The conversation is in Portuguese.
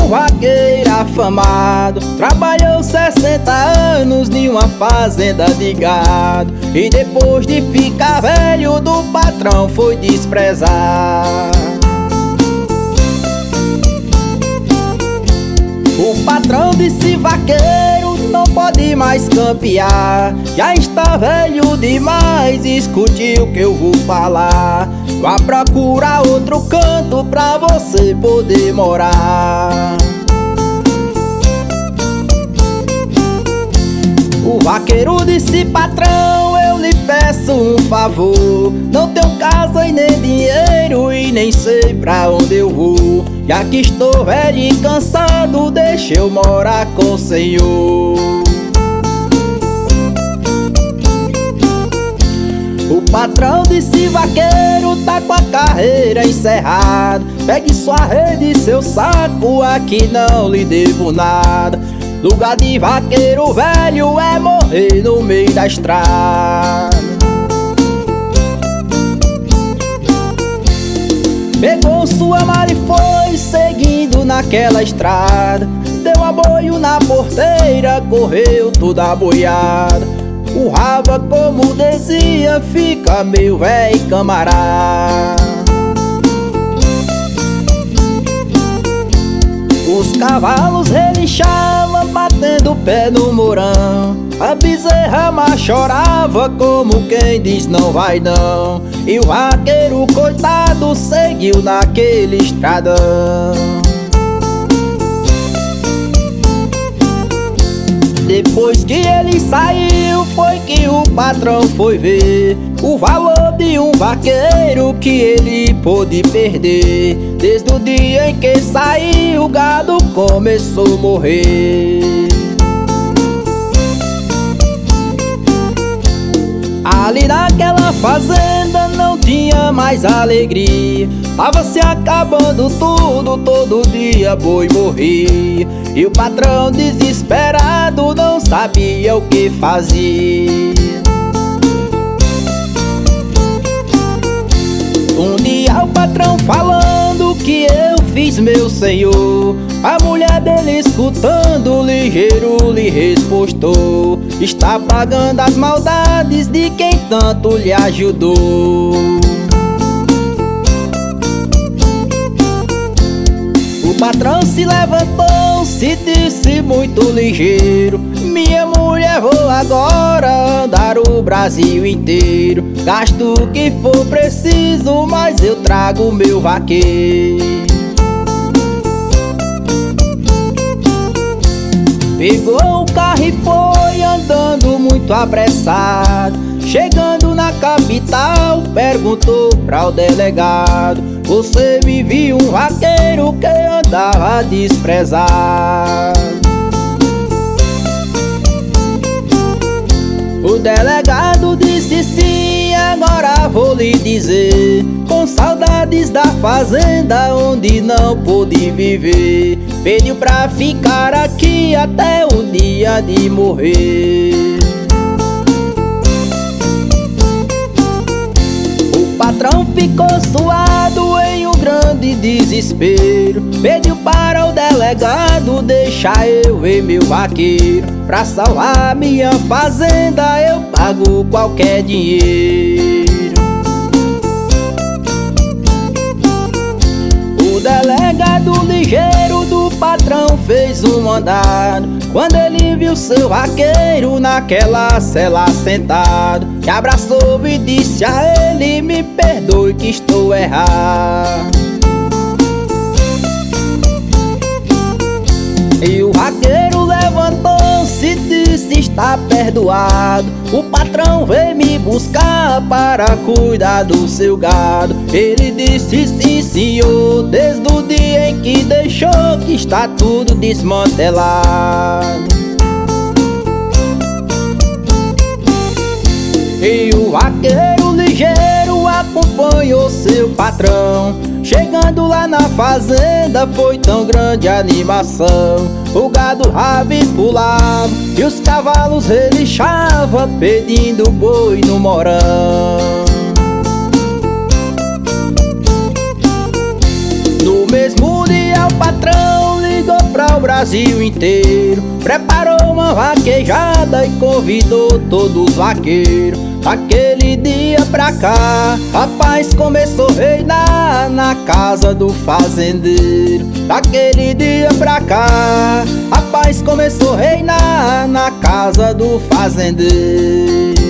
um vaqueiro afamado, trabalhou 60 anos em uma fazenda de gado, e depois de ficar velho do patrão foi desprezar. O patrão disse: vaqueiro, não pode mais campear, já está velho demais, escute o que eu vou falar. Vá procurar outro canto pra você poder morar. O vaqueiro disse: patrão, eu lhe peço um favor, não tenho casa e nem dinheiro e nem sei pra onde eu vou. Já que estou velho e cansado, deixa eu morar com o senhor. O patrão disse: vaqueiro, tá com a carreira encerrada, pegue sua rede e seu saco, aqui não lhe devo nada. Lugar de vaqueiro velho é morrer no meio da estrada. Pegou sua mala e foi seguindo naquela estrada, deu aboio na porteira, correu toda boiada. O rava, como dizia, fica meu véi camarada. Os cavalos relinchavam, batendo o pé no morão, a bezerra mas chorava como quem diz não vai não. E o vaqueiro coitado seguiu naquele estradão. Depois que ele saiu, foi que o patrão foi ver o valor de um vaqueiro que ele pôde perder. Desde o dia em que saiu, o gado começou a morrer. Ali naquela fazenda não tinha mais alegria, tava se acabando tudo, todo dia boi morria. E o patrão desesperado não sabia o que fazia. Um dia o patrão falando: que eu fiz, meu senhor? A mulher dele escutando, ligeiro lhe respostou: está pagando as maldades de quem tanto lhe ajudou. O patrão se levantou, se disse muito ligeiro: minha mulher, vou agora andar o Brasil inteiro, gasto o que for preciso, mas eu trago meu vaqueiro. Pegou o carro e foi andando muito apressado, chegando na capital, perguntou pra o delegado: você me viu um vaqueiro que andava desprezado? O delegado disse: sim, agora vou lhe dizer, com saudades da fazenda onde não pude viver, pediu pra ficar aqui até o dia de morrer. O patrão ficou suado em um grande desespero, pediu para o delegado deixar eu ver meu vaqueiro. Pra salvar minha fazenda eu pago qualquer dinheiro. O delegado ligeiro do patrão fez um mandado, quando ele viu seu vaqueiro naquela cela sentado, que abraçou e disse a ele: me perdoe que estou errado. E o vaqueiro levantou-se e disse: está perdoado. O patrão veio me buscar para cuidar do seu gado. Ele disse: sim senhor, desde o dia em que deixou, que está tudo desmantelado. E o vaqueiro ligeiro acompanhou seu patrão, chegando lá na fazenda foi tão grande a animação. O gado rava e pulava e os cavalos relinchavam, pedindo boi no morão. No mesmo dia o patrão ligou pra o Brasil inteiro. Preparou uma vaquejada e convidou todos os vaqueiros. Daquele dia pra cá, a paz começou a reinar na casa do fazendeiro. Daquele dia pra cá, a paz começou a reinar na casa do fazendeiro.